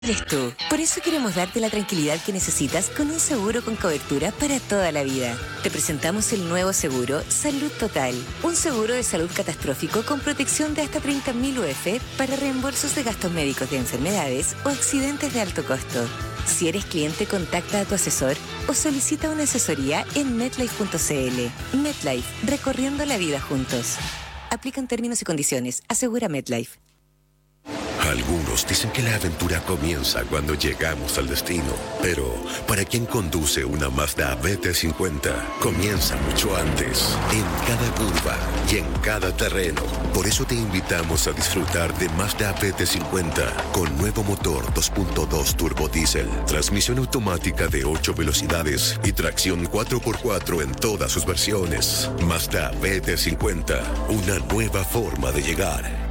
Eres tú. Por eso queremos darte la tranquilidad que necesitas con un seguro con cobertura para toda la vida. Te presentamos el nuevo seguro Salud Total. Un seguro de salud catastrófico con protección de hasta 30.000 UF para reembolsos de gastos médicos de enfermedades o accidentes de alto costo. Si eres cliente, contacta a tu asesor o solicita una asesoría en MetLife.cl. MetLife, recorriendo la vida juntos. Aplican términos y condiciones. Asegura MetLife. Algunos dicen que la aventura comienza cuando llegamos al destino, pero para quien conduce una Mazda BT50, comienza mucho antes, en cada curva y en cada terreno. Por eso te invitamos a disfrutar de Mazda BT50 con nuevo motor 2.2 turbo diésel, transmisión automática de 8 velocidades y tracción 4x4 en todas sus versiones. Mazda BT50, una nueva forma de llegar.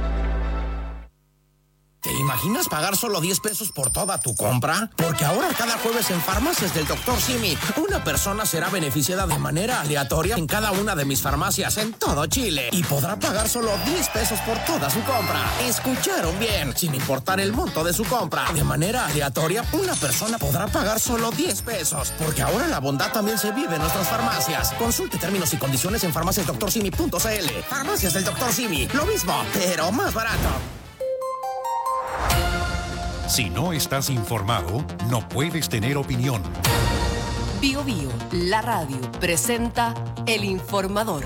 ¿Te imaginas pagar solo 10 pesos por toda tu compra? Porque ahora cada jueves en Farmacias del Dr. Simi, una persona será beneficiada de manera aleatoria en cada una de mis farmacias en todo Chile y podrá pagar solo 10 pesos por toda su compra. ¿Escucharon bien? Sin importar el monto de su compra, de manera aleatoria, una persona podrá pagar solo 10 pesos. Porque ahora la bondad también se vive en nuestras farmacias. Consulte términos y condiciones en farmaciasdoctorsimi.cl. Farmacias del Dr. Simi, lo mismo, pero más barato. Si no estás informado, no puedes tener opinión. Bio Bio, la radio, presenta El Informador.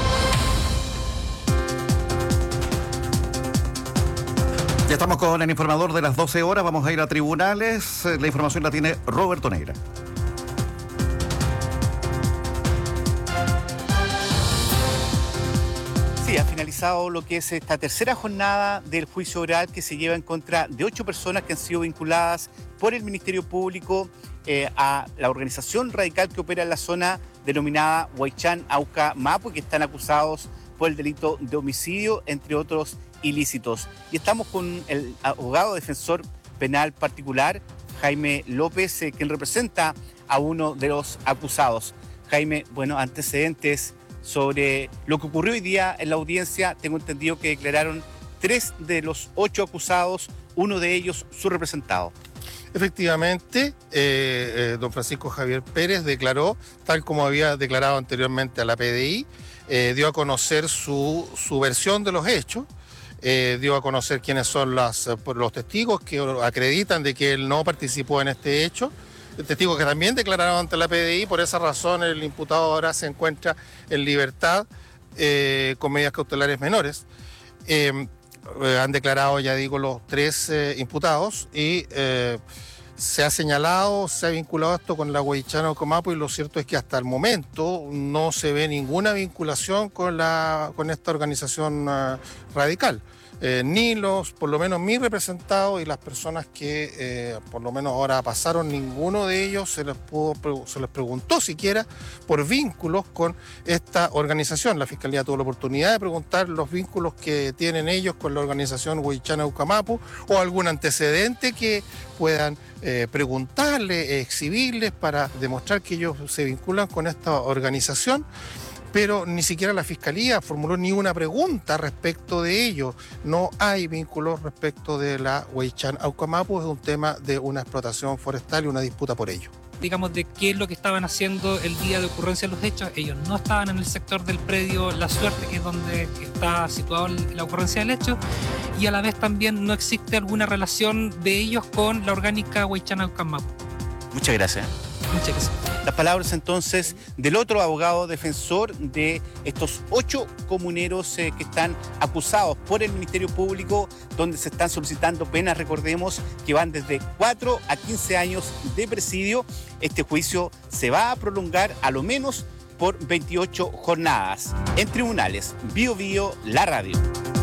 Ya estamos con el informador de las 12 horas. Vamos a ir a tribunales. La información la tiene Roberto Neira. Sí, ha finalizado lo que es esta tercera jornada del juicio oral que se lleva en contra de 8 personas que han sido vinculadas por el Ministerio Público a la organización radical que opera en la zona denominada Huaychán Auca Mapu, que están acusados por el delito de homicidio, entre otros ilícitos. Y estamos con el abogado defensor penal particular, Jaime López, quien representa a uno de los acusados. Jaime, bueno, antecedentes sobre lo que ocurrió hoy día en la audiencia. Tengo entendido que declararon 3 de los 8 acusados, uno de ellos su representado. Efectivamente, don Francisco Javier Pérez declaró, tal como había declarado anteriormente a la PDI, dio a conocer su versión de los hechos, dio a conocer quiénes son los testigos que acreditan de que él no participó en este hecho. Testigos que también declararon ante la PDI. Por esa razón el imputado ahora se encuentra en libertad con medidas cautelares menores. Han declarado, ya digo, los 3 imputados y se ha señalado, se ha vinculado esto con la Huaychán Auca Mapu, y lo cierto es que hasta el momento no se ve ninguna vinculación con esta organización radical. Ni por lo menos mis representados y las personas que por lo menos ahora pasaron, ninguno de ellos se les preguntó siquiera por vínculos con esta organización. La Fiscalía tuvo la oportunidad de preguntar los vínculos que tienen ellos con la organización Huaychán Auca Mapu o algún antecedente que puedan preguntarle, exhibirles para demostrar que ellos se vinculan con esta organización. Pero ni siquiera la Fiscalía formuló ni una pregunta respecto de ello. No hay vínculos respecto de la Huaychán Auca Mapu, es un tema de una explotación forestal y una disputa por ello. Digamos, de qué es lo que estaban haciendo el día de ocurrencia de los hechos. Ellos no estaban en el sector del predio La Suerte, que es donde está situado la ocurrencia del hecho, y a la vez también no existe alguna relación de ellos con la orgánica Huaychán Auca Mapu. Muchas gracias. Muchas gracias. Las palabras entonces del otro abogado defensor de estos 8 comuneros que están acusados por el Ministerio Público, donde se están solicitando penas, recordemos, que van desde 4 a 15 años de presidio. Este juicio se va a prolongar a lo menos por 28 jornadas en tribunales. Bio Bio, la radio.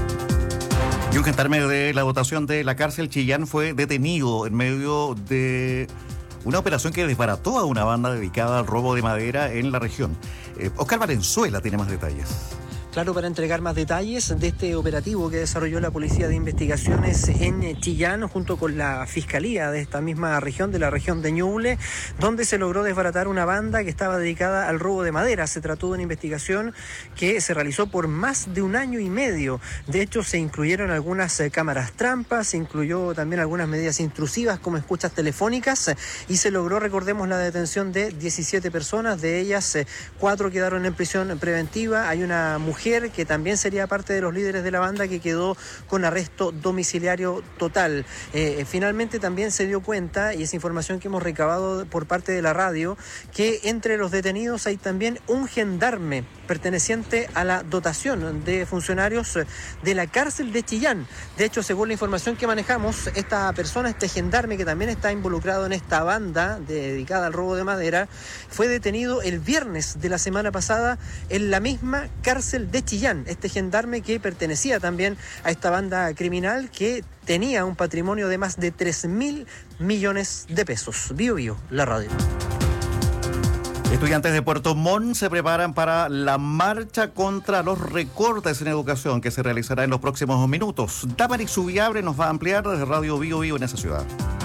Y un gendarme de la dotación de la cárcel Chillán fue detenido en medio de una operación que desbarató a una banda dedicada al robo de madera en la región. Oscar Valenzuela tiene más detalles. claro, para entregar más detalles de este operativo que desarrolló la Policía de Investigaciones en Chillán junto con la Fiscalía de esta misma región, de la región de Ñuble, donde se logró desbaratar una banda que estaba dedicada al robo de madera. Se trató de una investigación que se realizó por más de un año y medio. De hecho, se incluyeron algunas cámaras trampas, se incluyó también algunas medidas intrusivas como escuchas telefónicas y se logró, recordemos, la detención de 17 personas, de ellas 4 quedaron en prisión preventiva. Hay una mujer que también sería parte de los líderes de la banda que quedó con arresto domiciliario total. Finalmente también se dio cuenta, y es información que hemos recabado por parte de la radio, que entre los detenidos hay también un gendarme perteneciente a la dotación de funcionarios de la cárcel de Chillán. De hecho, según la información que manejamos, esta persona, este gendarme que también está involucrado en esta banda dedicada al robo de madera, fue detenido el viernes de la semana pasada en la misma cárcel de Chillán. Este gendarme que pertenecía también a esta banda criminal que tenía un patrimonio de más de 3.000 millones de pesos. Bio Bio, la radio. Estudiantes de Puerto Montt se preparan para la marcha contra los recortes en educación que se realizará en los próximos minutos. Damaris Subiabre nos va a ampliar desde Radio Bio Bio en esa ciudad.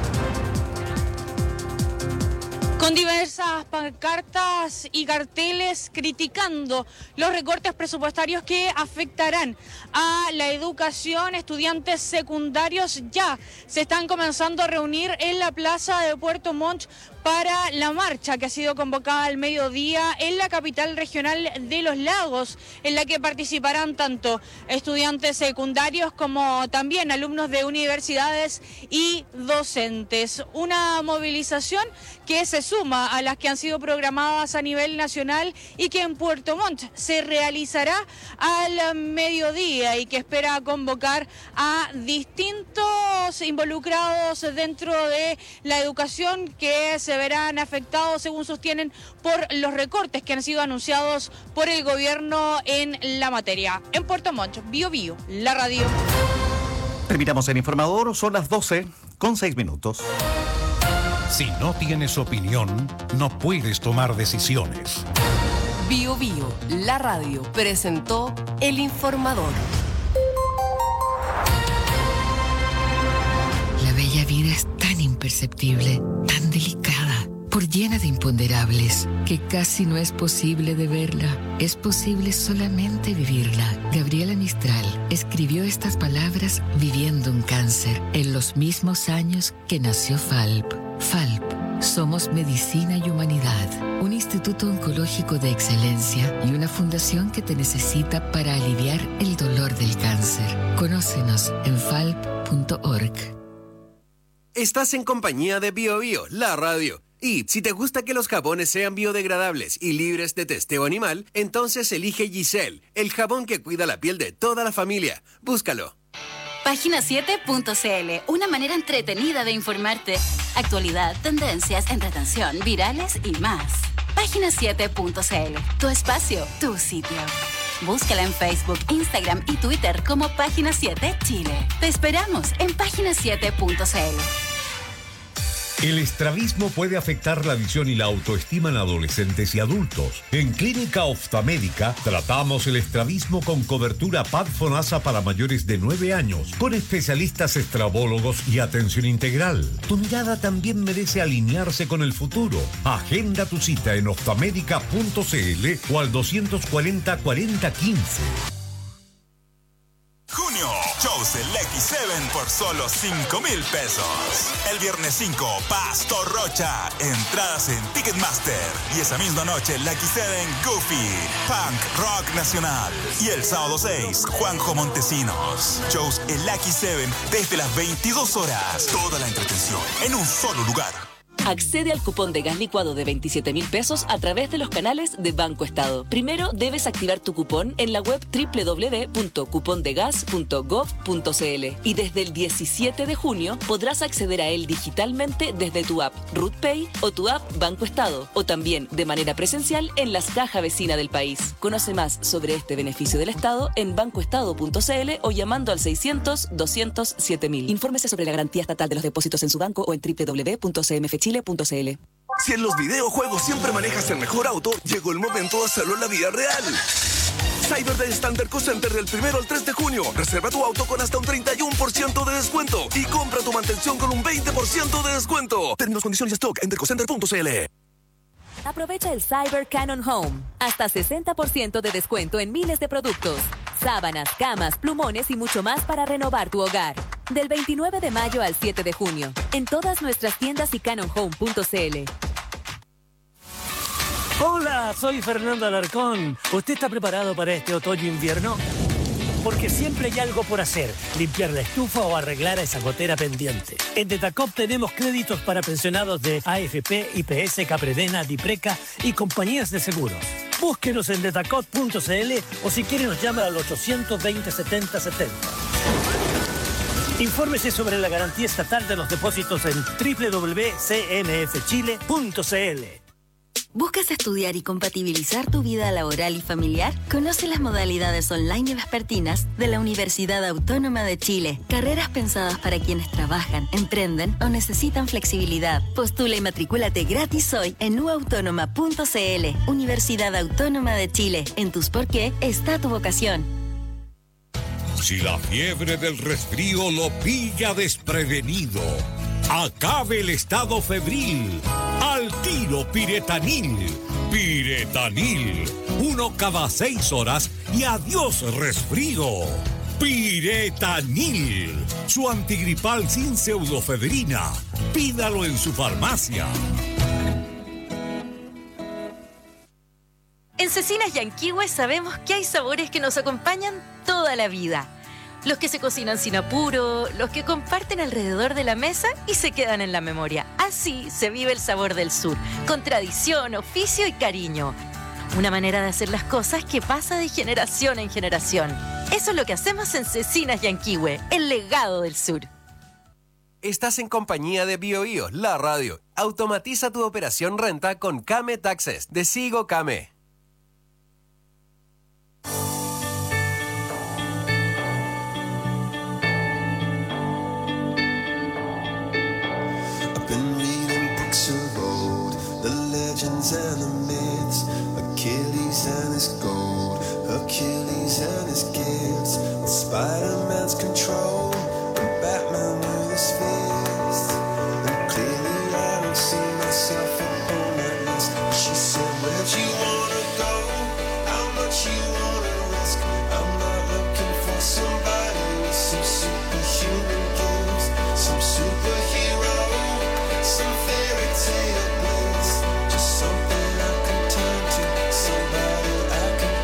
Con diversas pancartas y carteles criticando los recortes presupuestarios que afectarán a la educación, estudiantes secundarios ya se están comenzando a reunir en la plaza de Puerto Montt para la marcha que ha sido convocada al mediodía en la capital regional de Los Lagos, en la que participarán tanto estudiantes secundarios como también alumnos de universidades y docentes. Una movilización que se suma a las que han sido programadas a nivel nacional y que en Puerto Montt se realizará al mediodía y que espera convocar a distintos involucrados dentro de la educación que se verán afectados, según sostienen, por los recortes que han sido anunciados por el gobierno en la materia. En Puerto Montt, Bio Bio, la radio. Terminamos el informador, son las 12:06. Si no tienes opinión, no puedes tomar decisiones. Bio Bio, la radio, presentó El Informador. La bella vida es tan imperceptible, tan delicada, por llena de imponderables, que casi no es posible de verla. Es posible solamente vivirla. Gabriela Mistral escribió estas palabras viviendo un cáncer en los mismos años que nació FALP. FALP. Somos Medicina y Humanidad, un instituto oncológico de excelencia y una fundación que te necesita para aliviar el dolor del cáncer. Conócenos en falp.org. Estás en compañía de Bio Bio, la radio. Y si te gusta que los jabones sean biodegradables y libres de testeo animal, entonces elige Giselle, el jabón que cuida la piel de toda la familia. Búscalo. Página7.cl, una manera entretenida de informarte. Actualidad, tendencias, entretención, virales y más. Página7.cl, tu espacio, tu sitio. Búscala en Facebook, Instagram y Twitter como Página 7 Chile. Te esperamos en Página7.cl. El estrabismo puede afectar la visión y la autoestima en adolescentes y adultos. En Clínica Oftalmédica tratamos el estrabismo con cobertura PAD-FONASA para mayores de 9 años, con especialistas estrabólogos y atención integral. Tu mirada también merece alinearse con el futuro. Agenda tu cita en oftalmedica.cl o al 240-4015. Junio, shows del X7 por solo 5,000 pesos. El viernes 5, Pastor Rocha, entradas en Ticketmaster. Y esa misma noche, el X7 Goofy, Punk Rock Nacional. Y el sábado 6, Juanjo Montesinos. Shows el X7 desde las 22 horas. Toda la entretención en un solo lugar. Accede al cupón de gas licuado de 27,000 pesos a través de los canales de Banco Estado. Primero debes activar tu cupón en la web www.cupondegas.gov.cl y desde el 17 de junio podrás acceder a él digitalmente desde tu app RootPay o tu app Banco Estado, o también de manera presencial en las cajas vecinas del país. Conoce más sobre este beneficio del Estado en bancoestado.cl o llamando al 600-200-7000. Infórmese sobre la garantía estatal de los depósitos en su banco o en www.cmfchile.cl. Si en los videojuegos siempre manejas el mejor auto, llegó el momento de hacerlo en la vida real. Cyber Day Standard Co Center del 1 al 3 de junio. Reserva tu auto con hasta un 31% de descuento y compra tu mantención con un 20% de descuento. Términos, condiciones y stock en dercocenter.cl. Aprovecha el Cyber Canon Home. Hasta 60% de descuento en miles de productos. Sábanas, camas, plumones y mucho más para renovar tu hogar. Del 29 de mayo al 7 de junio. En todas nuestras tiendas y canonhome.cl. Hola, soy Fernando Alarcón. ¿Usted está preparado para este otoño-invierno? Porque siempre hay algo por hacer, limpiar la estufa o arreglar a esa gotera pendiente. En Detacop tenemos créditos para pensionados de AFP, IPS, Capredena, Dipreca y compañías de seguros. Búsquenos en detacop.cl o si quiere nos llama al 820-7070. Infórmese sobre la garantía estatal de los depósitos en www.cmfchile.cl. ¿Buscas estudiar y compatibilizar tu vida laboral y familiar? Conoce las modalidades online y vespertinas de la Universidad Autónoma de Chile. Carreras pensadas para quienes trabajan, emprenden o necesitan flexibilidad. Postula y matricúlate gratis hoy en uautónoma.cl. Universidad Autónoma de Chile. En tus por qué está tu vocación. Si la fiebre del resfrío lo pilla desprevenido, acabe el estado febril. Al tiro Piretanil. Piretanil. 1 cada 6 horas y adiós resfrío. Piretanil. Su antigripal sin pseudofedrina. Pídalo en su farmacia. En Cecinas Yanquihue sabemos que hay sabores que nos acompañan toda la vida. Los que se cocinan sin apuro, los que comparten alrededor de la mesa y se quedan en la memoria. Así se vive el sabor del sur, con tradición, oficio y cariño. Una manera de hacer las cosas que pasa de generación en generación. Eso es lo que hacemos en Cecinas Yanquihue, el legado del sur. Estás en compañía de BioBio, la radio. Automatiza tu operación renta con Kame Taxes de Sigo Kame. And the myths, Achilles and his gold, Achilles and his gifts, and Spider-Man's control, and Batman with his fist. And clearly I don't see myself upon that list. She said, where'd you wanna go? How much you wanna risk? I'm not looking for somebody with some superhuman gifts, some superhero, some fairy tale bliss. Something I can turn to, somebody I can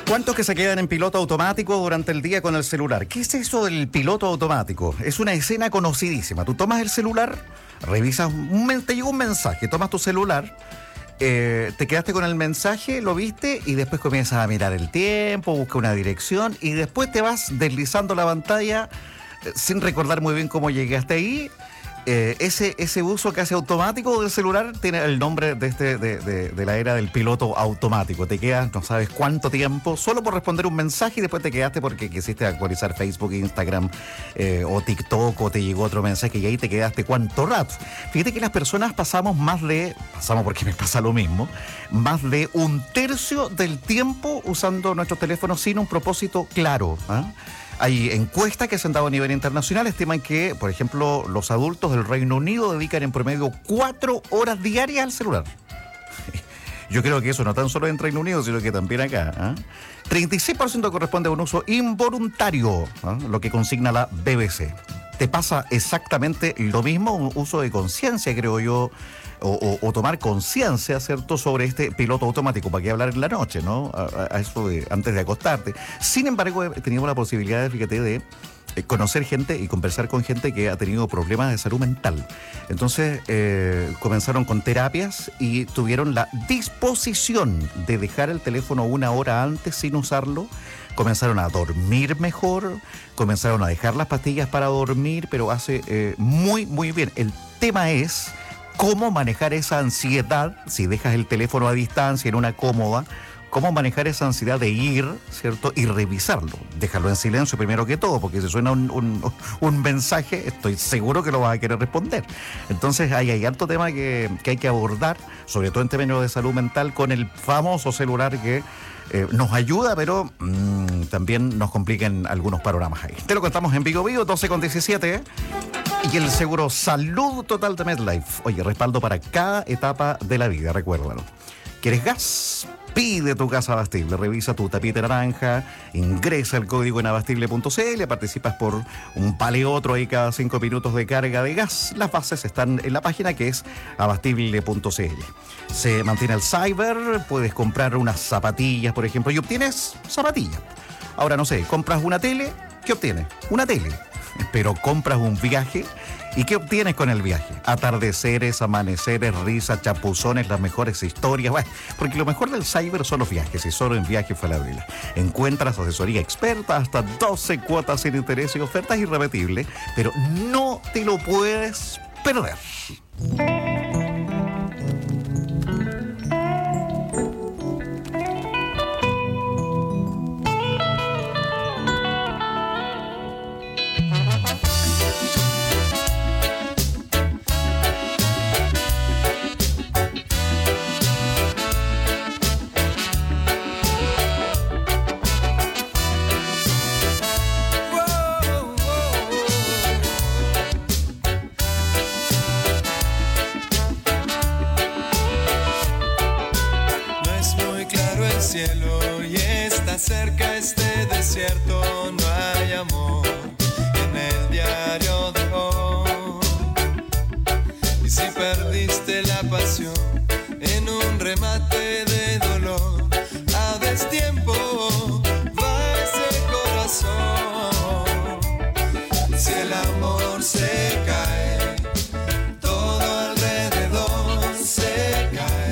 ¿Cuántos que se quedan en piloto automático durante el día con el celular? ¿Qué es eso del piloto automático? Es una escena conocidísima. Tú tomas el celular, revisas, te llegó un mensaje, tomas tu celular, te quedaste con el mensaje, lo viste y después comienzas a mirar el tiempo, buscas una dirección y después te vas deslizando la pantalla sin recordar muy bien cómo llegaste ahí. Ese uso casi automático del celular tiene el nombre de la era del piloto automático. Te quedas no sabes cuánto tiempo solo por responder un mensaje y después te quedaste porque quisiste actualizar Facebook, Instagram o TikTok o te llegó otro mensaje y ahí te quedaste cuánto rato. Fíjate que las personas pasamos porque me pasa lo mismo, más de 1/3 del tiempo usando nuestros teléfonos sin un propósito claro, ¿eh? Hay encuestas que se han dado a nivel internacional, estiman que, por ejemplo, los adultos del Reino Unido dedican en promedio 4 horas diarias al celular. Yo creo que eso no tan solo en Reino Unido, sino que también acá. 36% corresponde a un uso involuntario, lo que consigna la BBC. ¿Te pasa exactamente lo mismo? Un uso de conciencia, creo yo, o tomar conciencia, ¿cierto?, sobre este piloto automático. ¿Para qué hablar en la noche, no? A eso antes de acostarte. Sin embargo, he tenido la posibilidad, fíjate, de conocer gente y conversar con gente que ha tenido problemas de salud mental. Entonces, comenzaron con terapias y tuvieron la disposición de dejar el teléfono 1 hora antes sin usarlo. Comenzaron a dormir mejor, comenzaron a dejar las pastillas para dormir, pero hace muy, muy bien. El tema es cómo manejar esa ansiedad, si dejas el teléfono a distancia en una cómoda, cómo manejar esa ansiedad de ir, ¿cierto?, y revisarlo. Déjalo en silencio primero que todo, porque si suena un mensaje, estoy seguro que lo vas a querer responder. Entonces hay harto tema que hay que abordar, sobre todo en términos de salud mental, con el famoso celular que nos ayuda, pero también nos complica en algunos panoramas ahí. Te lo contamos en Vigo Vigo, 12:17. Y el seguro Salud Total de MedLife. Oye, respaldo para cada etapa de la vida, recuérdalo. ¿Quieres gas? Pide tu gas Abastible, revisa tu tapita naranja, ingresa el código en abastible.cl, participas por un otro ahí cada 5 minutos de carga de gas. Las bases están en la página que es abastible.cl. Se mantiene el cyber, puedes comprar unas zapatillas, por ejemplo, y obtienes zapatillas. Ahora, no sé, compras una tele, ¿qué obtienes? Una tele. Pero compras un viaje, ¿y qué obtienes con el viaje? Atardeceres, amaneceres, risas, chapuzones, las mejores historias. Bueno, porque lo mejor del cyber son los viajes, y solo en Viaje Falabella encuentras asesoría experta, hasta 12 cuotas sin interés y ofertas irrepetibles, pero no te lo puedes perder. Cielo y está cerca este desierto, no hay amor en el diario de hoy. Y si perdiste la pasión en un remate de dolor, a destiempo va ese corazón. Si el amor se cae, todo alrededor se cae.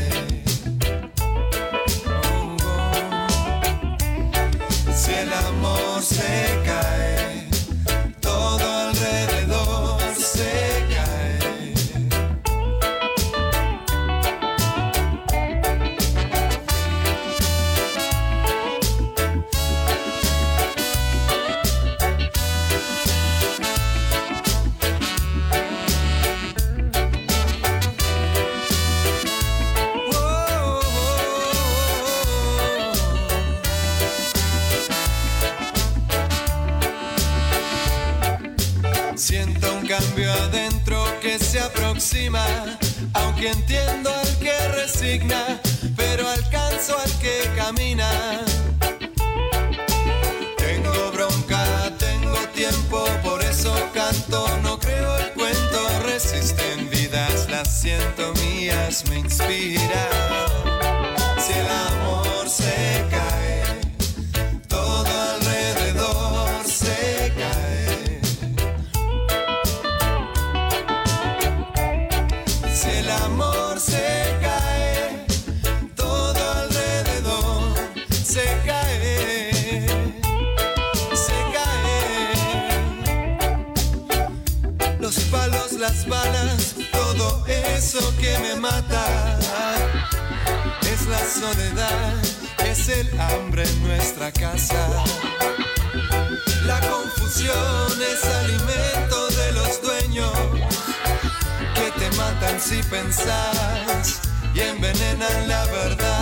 Si el amor se cae, todo alrededor se cae. Siento un cambio adentro que se aproxima, aunque entiendo al que resigna, pero alcanzo al que camina. Tengo bronca, tengo tiempo, por eso canto, no creo el cuento. Resisten vidas, las siento mías, me inspira. Si el amor se cae, eso que me mata es la soledad, es el hambre en nuestra casa. La confusión es alimento de los dueños que te matan si pensás y envenenan la verdad.